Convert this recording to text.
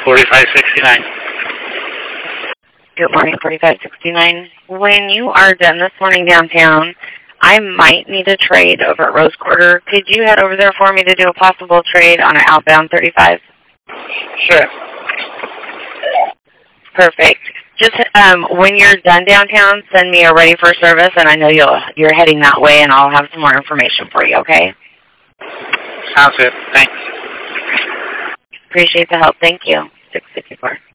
4569. Good morning, 4569. When you are done this morning downtown, I might need a trade over at Rose Quarter. Could you head over there for me to do a possible trade on an outbound 35? Sure. Perfect. Just when you're done downtown, send me a ready for service, and I know you're heading that way, and I'll have some more information for you, okay? Sounds good. Thanks. Appreciate the help. Thank you. 654.